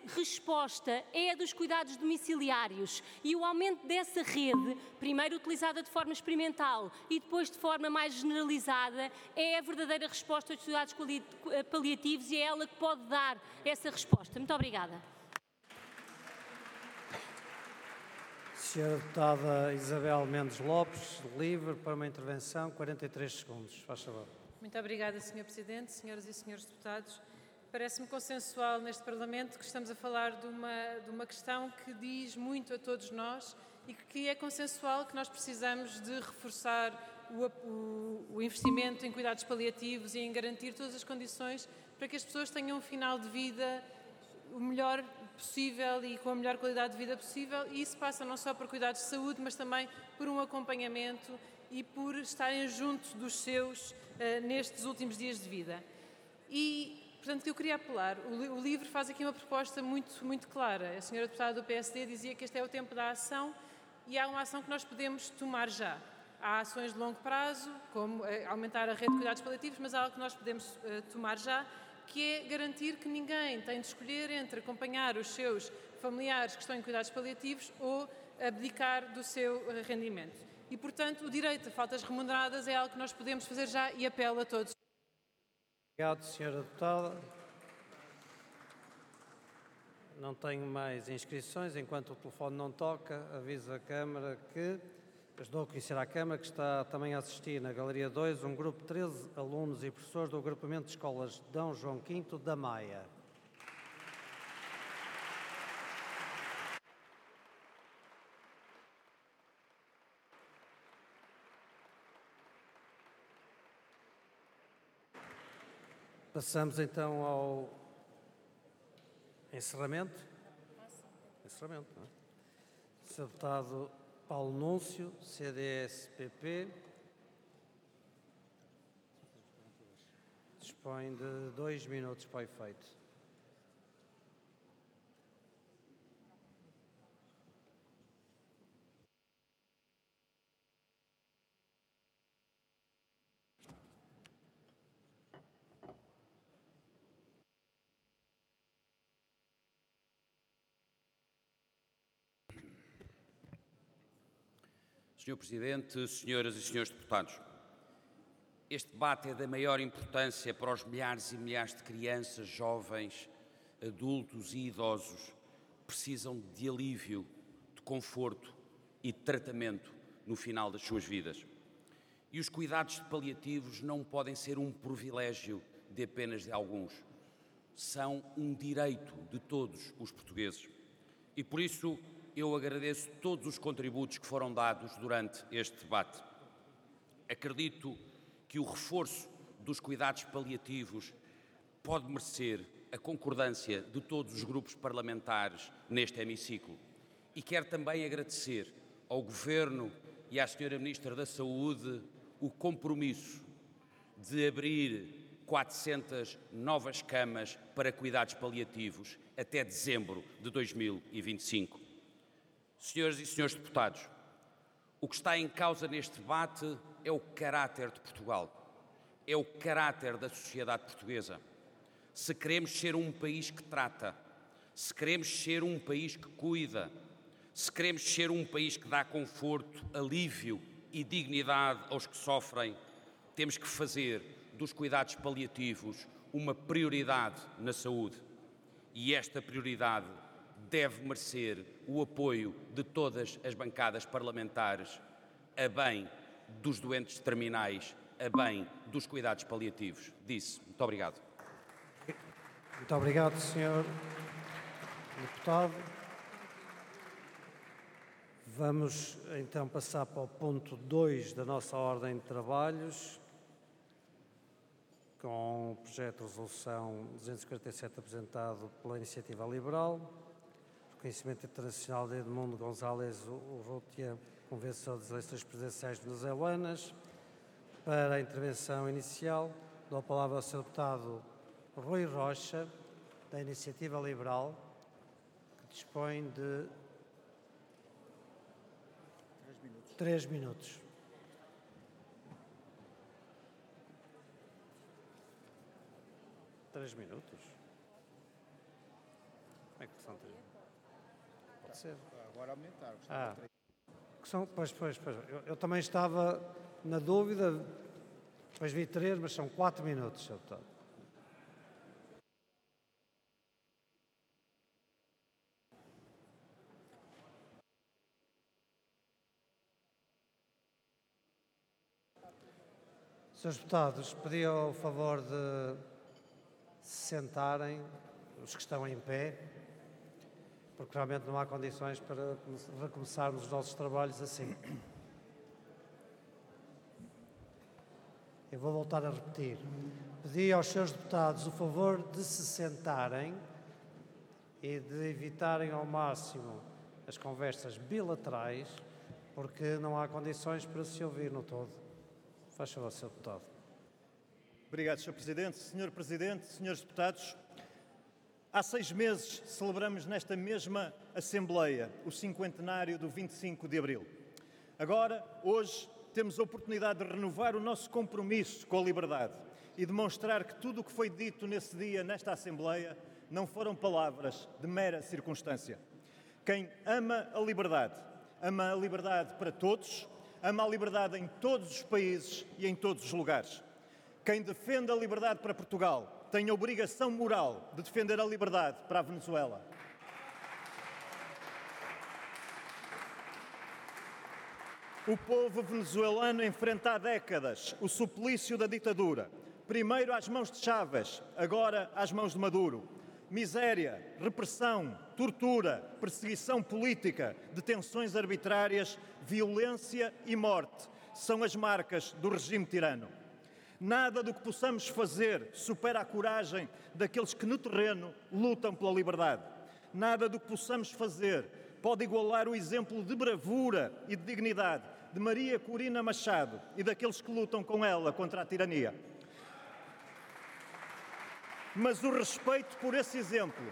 resposta é a dos cuidados domiciliários e o aumento dessa rede, primeiro utilizada de forma experimental e depois de forma mais generalizada, é a verdadeira resposta aos cuidados paliativos e é ela que pode dar essa resposta. Muito obrigada. Senhora Deputada Isabel Mendes Lopes, livre para uma intervenção, 43 segundos. Faz favor. Muito obrigada, Sr. Presidente, senhoras e senhores deputados. Parece-me consensual neste Parlamento que estamos a falar de uma questão que diz muito a todos nós e que é consensual que nós precisamos de reforçar o investimento em cuidados paliativos e em garantir todas as condições para que as pessoas tenham um final de vida o melhor possível e com a melhor qualidade de vida possível, e isso passa não só por cuidados de saúde, mas também por um acompanhamento e por estarem junto dos seus nestes últimos dias de vida. E, portanto, eu queria apelar, o LIVRE faz aqui uma proposta muito clara. A senhora deputada do PSD dizia que este é o tempo da ação e há uma ação que nós podemos tomar já. Há ações de longo prazo, como aumentar a rede de cuidados paliativos, mas há algo que nós podemos tomar já, que é garantir que ninguém tem de escolher entre acompanhar os seus familiares que estão em cuidados paliativos ou abdicar do seu rendimento. E, portanto, o direito a faltas remuneradas é algo que nós podemos fazer já e apelo a todos. Obrigado, Senhora Deputada. Não tenho mais inscrições. Enquanto o telefone não toca, aviso a Câmara que... Estou a conhecer à Câmara que está também a assistir na Galeria 2 um grupo de 13 alunos e professores do agrupamento de escolas D. João V da Maia. Passamos então ao encerramento. Encerramento, não é? Sr. Deputado Paulo Núncio, CDS-PP, dispõe de 2 minutos para o efeito. Senhor Presidente, senhoras e senhores deputados, este debate é da maior importância para os milhares e milhares de crianças, jovens, adultos e idosos que precisam de alívio, de conforto e de tratamento no final das suas vidas. E os cuidados paliativos não podem ser um privilégio de apenas de alguns. São um direito de todos os portugueses. E por isso eu agradeço todos os contributos que foram dados durante este debate. Acredito que o reforço dos cuidados paliativos pode merecer a concordância de todos os grupos parlamentares neste hemiciclo. E quero também agradecer ao Governo e à Sra. Ministra da Saúde o compromisso de abrir 400 novas camas para cuidados paliativos até dezembro de 2025. Senhoras e senhores deputados, o que está em causa neste debate é o caráter de Portugal, é o caráter da sociedade portuguesa. Se queremos ser um país que trata, se queremos ser um país que cuida, se queremos ser um país que dá conforto, alívio e dignidade aos que sofrem, temos que fazer dos cuidados paliativos uma prioridade na saúde. E esta prioridade deve merecer o apoio de todas as bancadas parlamentares, a bem dos doentes terminais, a bem dos cuidados paliativos. Disse. Muito obrigado. Muito obrigado, Sr. Deputado. Vamos então passar para o ponto 2 da nossa ordem de trabalhos, com o projeto de resolução 247 apresentado pela Iniciativa Liberal, reconhecimento internacional de Edmundo González Urrutia, Convenção das Eleições Presidenciais venezuelanas. Para a intervenção inicial, dou a palavra ao Sr. Deputado Rui Rocha, da Iniciativa Liberal, que dispõe de 3 minutos. Como é que são 3? Pode ser. Agora aumentar. Que são, pois. Eu também estava na dúvida, depois vi 3, mas são 4 minutos, Sr. Deputado. Senhores deputados, pedi o favor de se sentarem, os que estão em pé, porque realmente não há condições para recomeçarmos os nossos trabalhos assim. Eu vou voltar a repetir. Pedi aos senhores deputados o favor de se sentarem e de evitarem ao máximo as conversas bilaterais, porque não há condições para se ouvir no todo. Faz favor, Sr. Deputado. Obrigado, Sr. Presidente. Sr. Presidente, Srs. Deputados, há 6 meses celebramos nesta mesma Assembleia o 50º do 25 de Abril. Agora, hoje, temos a oportunidade de renovar o nosso compromisso com a liberdade e demonstrar que tudo o que foi dito nesse dia, nesta Assembleia, não foram palavras de mera circunstância. Quem ama a liberdade para todos, ama a liberdade em todos os países e em todos os lugares. Quem defende a liberdade para Portugal tem a obrigação moral de defender a liberdade para a Venezuela. O povo venezuelano enfrenta há décadas o suplício da ditadura. Primeiro às mãos de Chávez, agora às mãos de Maduro. Miséria, repressão, tortura, perseguição política, detenções arbitrárias, violência e morte são as marcas do regime tirano. Nada do que possamos fazer supera a coragem daqueles que no terreno lutam pela liberdade. Nada do que possamos fazer pode igualar o exemplo de bravura e de dignidade de Maria Corina Machado e daqueles que lutam com ela contra a tirania. Mas o respeito por esse exemplo,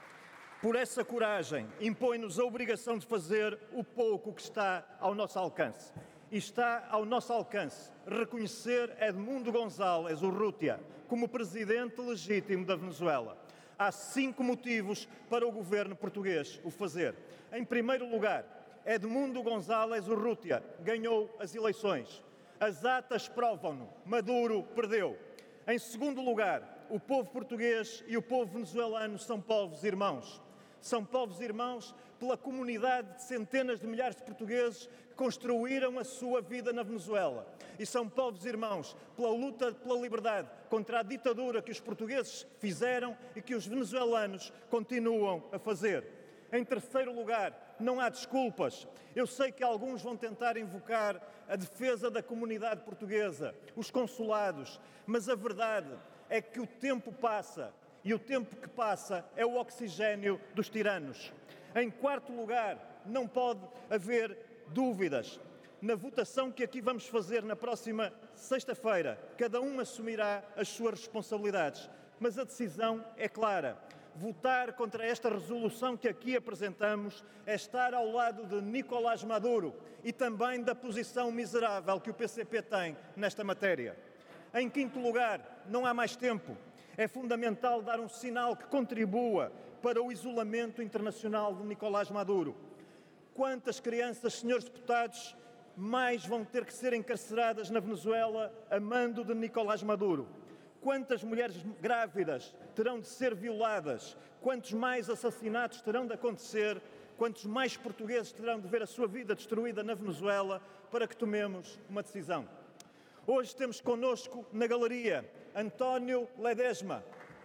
por essa coragem, impõe-nos a obrigação de fazer o pouco que está ao nosso alcance. E está ao nosso alcance reconhecer Edmundo González Urrutia como presidente legítimo da Venezuela. Há 5 motivos para o governo português o fazer. Em primeiro lugar, Edmundo González Urrutia ganhou as eleições. As atas provam-no. Maduro perdeu. Em segundo lugar, o povo português e o povo venezuelano são povos irmãos. São povos irmãos pela comunidade de centenas de milhares de portugueses que construíram a sua vida na Venezuela. E são povos irmãos pela luta pela liberdade contra a ditadura que os portugueses fizeram e que os venezuelanos continuam a fazer. Em terceiro lugar, não há desculpas. Eu sei que alguns vão tentar invocar a defesa da comunidade portuguesa, os consulados, mas a verdade é que o tempo passa e o tempo que passa é o oxigênio dos tiranos. Em quarto lugar, não pode haver dúvidas. Na votação que aqui vamos fazer na próxima sexta-feira, cada um assumirá as suas responsabilidades, mas a decisão é clara. Votar contra esta resolução que aqui apresentamos é estar ao lado de Nicolás Maduro e também da posição miserável que o PCP tem nesta matéria. Em quinto lugar, não há mais tempo. É fundamental dar um sinal que contribua para o isolamento internacional de Nicolás Maduro. Quantas crianças, senhores deputados, mais vão ter que ser encarceradas na Venezuela a mando de Nicolás Maduro? Quantas mulheres grávidas terão de ser violadas? Quantos mais assassinatos terão de acontecer? Quantos mais portugueses terão de ver a sua vida destruída na Venezuela para que tomemos uma decisão? Hoje temos connosco na galeria António Ledesma,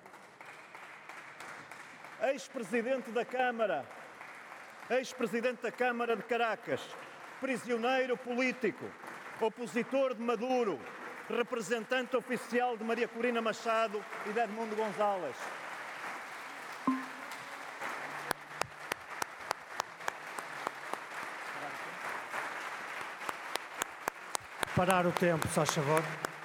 ex-presidente da Câmara de Caracas, prisioneiro político, opositor de Maduro, representante oficial de Maria Corina Machado e de Edmundo González. Parar o tempo, se faz favor.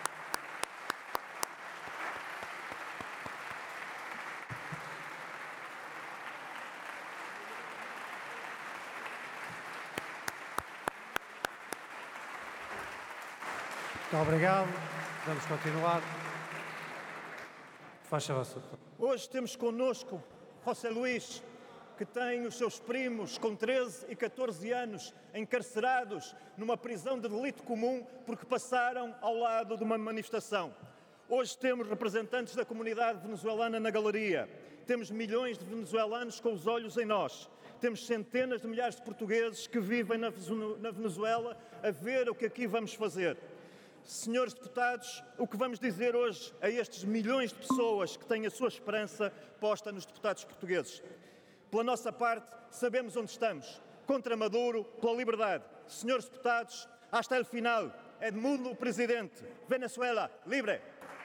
Muito obrigado. Vamos continuar. Faz favor, Sr. Deputado. Hoje temos connosco José Luís que têm os seus primos com 13 e 14 anos encarcerados numa prisão de delito comum porque passaram ao lado de uma manifestação. Hoje temos representantes da comunidade venezuelana na galeria. Temos milhões de venezuelanos com os olhos em nós. Temos centenas de milhares de portugueses que vivem na Venezuela a ver o que aqui vamos fazer. Senhores deputados, o que vamos dizer hoje a estes milhões de pessoas que têm a sua esperança posta nos deputados portugueses? Pela nossa parte, sabemos onde estamos. Contra Maduro, pela liberdade. Senhores deputados, hasta el final. Edmundo Presidente. Venezuela, libre!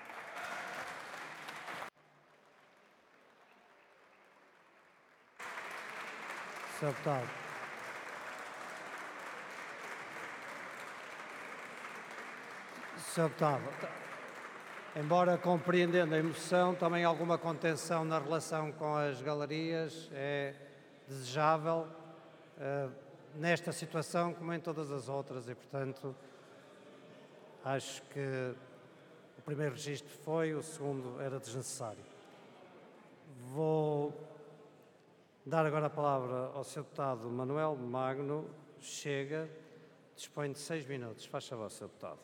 Sr. Deputado. Sr. Deputado, embora compreendendo a emoção, também alguma contenção na relação com as galerias é desejável nesta situação como em todas as outras e, portanto, acho que o primeiro registro foi, o segundo era desnecessário. Vou dar agora a palavra ao Sr. Deputado Manuel Magno. Chega, dispõe de 6 minutos. Faz favor, Sr. Deputado.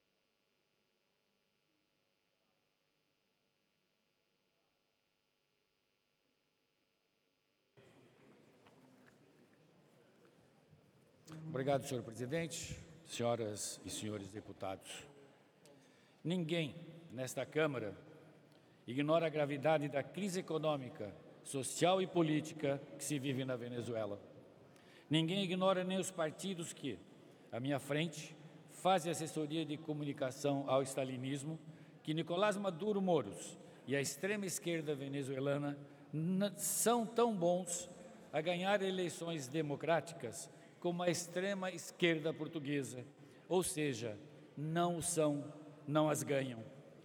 Obrigado, Sr. Presidente, senhoras e senhores deputados. Ninguém nesta Câmara ignora a gravidade da crise econômica, social e política que se vive na Venezuela. Ninguém ignora nem os partidos que, à minha frente, fazem assessoria de comunicação ao stalinismo, que Nicolás Maduro Moros e a extrema esquerda venezuelana são tão bons a ganhar eleições democráticas como a extrema esquerda portuguesa, ou seja, não são, não as ganham.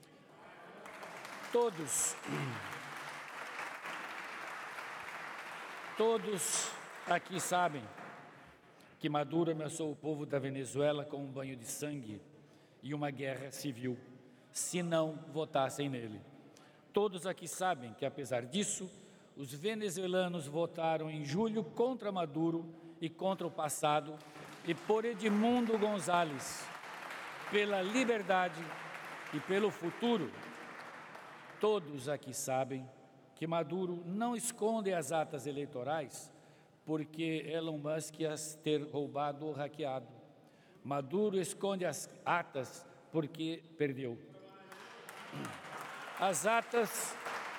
Todos aqui sabem que Maduro ameaçou o povo da Venezuela com um banho de sangue e uma guerra civil, se não votassem nele. Todos aqui sabem que, apesar disso, os venezuelanos votaram em julho contra Maduro e contra o passado e por Edmundo González, pela liberdade e pelo futuro. Todos aqui sabem que Maduro não esconde as atas eleitorais porque Elon Musk as ter roubado ou hackeado. Maduro esconde as atas porque perdeu. As atas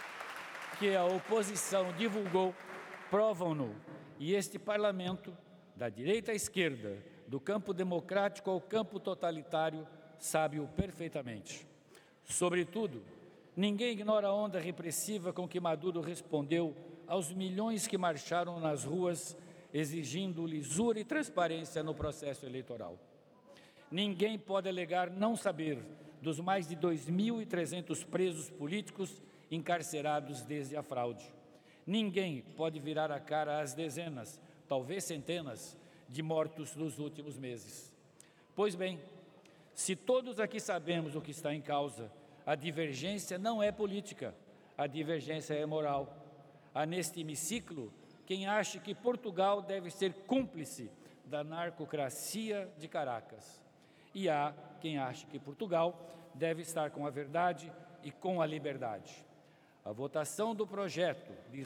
que a oposição divulgou provam-no, e este parlamento, da direita à esquerda, do campo democrático ao campo totalitário, sabe-o perfeitamente. Sobretudo, ninguém ignora a onda repressiva com que Maduro respondeu aos milhões que marcharam nas ruas exigindo lisura e transparência no processo eleitoral. Ninguém pode alegar não saber dos mais de 2.300 presos políticos encarcerados desde a fraude. Ninguém pode virar a cara às dezenas, talvez centenas, de mortos nos últimos meses. Pois bem, se todos aqui sabemos o que está em causa, a divergência não é política, a divergência é moral. Há neste hemiciclo quem acha que Portugal deve ser cúmplice da narcocracia de Caracas. E há quem acha que Portugal deve estar com a verdade e com a liberdade. A votação do projeto de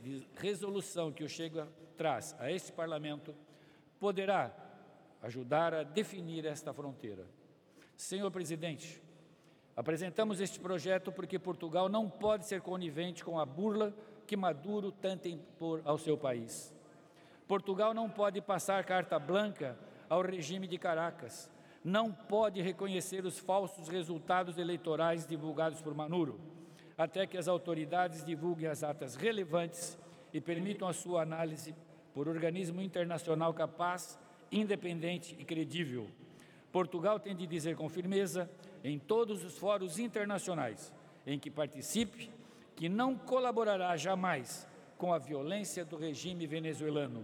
resolução que o Chega traz a este Parlamento poderá ajudar a definir esta fronteira. Senhor Presidente, apresentamos este projeto porque Portugal não pode ser conivente com a burla que Maduro tenta impor ao seu país. Portugal não pode passar carta branca ao regime de Caracas, não pode reconhecer os falsos resultados eleitorais divulgados por Maduro, até que as autoridades divulguem as atas relevantes e permitam a sua análise por organismo internacional capaz, independente e credível. Portugal tem de dizer com firmeza, em todos os fóruns internacionais em que participe, que não colaborará jamais com a violência do regime venezuelano.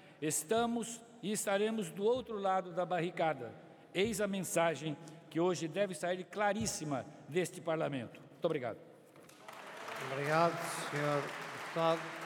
Estamos e estaremos do outro lado da barricada. Eis a mensagem que hoje deve sair claríssima deste Parlamento. Muito obrigado. Obrigado, Sr. Deputado.